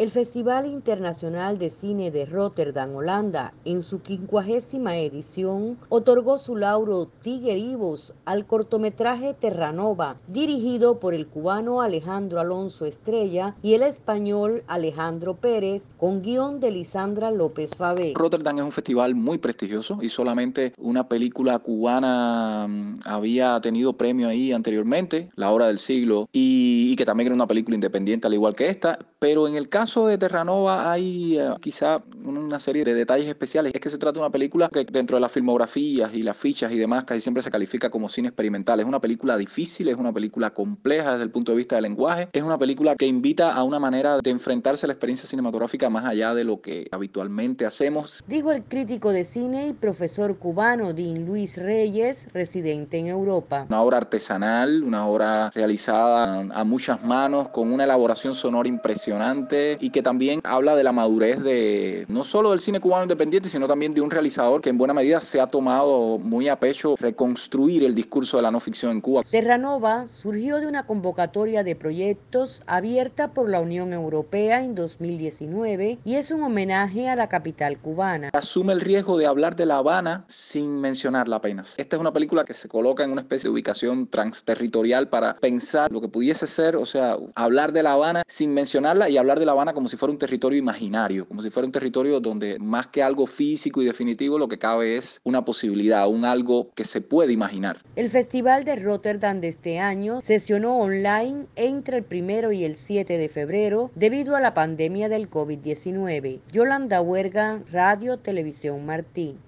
El Festival Internacional de Cine de Rotterdam, Holanda, en su 50ª edición, otorgó su lauro Tigre Vivos al cortometraje Terranova, dirigido por el cubano Alejandro Alonso Estrella y el español Alejandro Pérez, con guión de Lisandra López Fabé. Rotterdam es un festival muy prestigioso y solamente una película cubana había tenido premio ahí anteriormente, La Hora del Siglo, y que también era una película independiente al igual que esta, pero en el caso de Terranova hay quizá una serie de detalles especiales. Es que se trata de una película que dentro de las filmografías y las fichas y demás casi siempre se califica como cine experimental. Es una película difícil, es una película compleja desde el punto de vista del lenguaje, es una película que invita a una manera de enfrentarse a la experiencia cinematográfica más allá de lo que habitualmente hacemos. Dijo el crítico de cine y profesor cubano Dean Luis Reyes, residente en Europa. Una obra artesanal, una obra realizada a muchas manos, con una elaboración sonora impresionante y que también habla de la madurez de no solo del cine cubano independiente, sino también de un realizador que en buena medida se ha tomado muy a pecho reconstruir el discurso de la no ficción en Cuba. Terranova surgió de una convocatoria de proyectos abierta por la Unión Europea en 2019 y es un homenaje a la capital cubana. Asume el riesgo de hablar de La Habana sin mencionarla apenas. Esta es una película que se coloca en una especie de ubicación transterritorial para pensar lo que pudiese ser, o sea, hablar de La Habana sin mencionarla y hablar de La Habana como si fuera un territorio imaginario, como si fuera un territorio donde más que algo físico y definitivo lo que cabe es una posibilidad, un algo que se puede imaginar. El Festival de Rotterdam de este año sesionó online entre el 1 y el 7 de febrero debido a la pandemia del COVID-19. Yolanda Huerga, Radio Televisión Martí.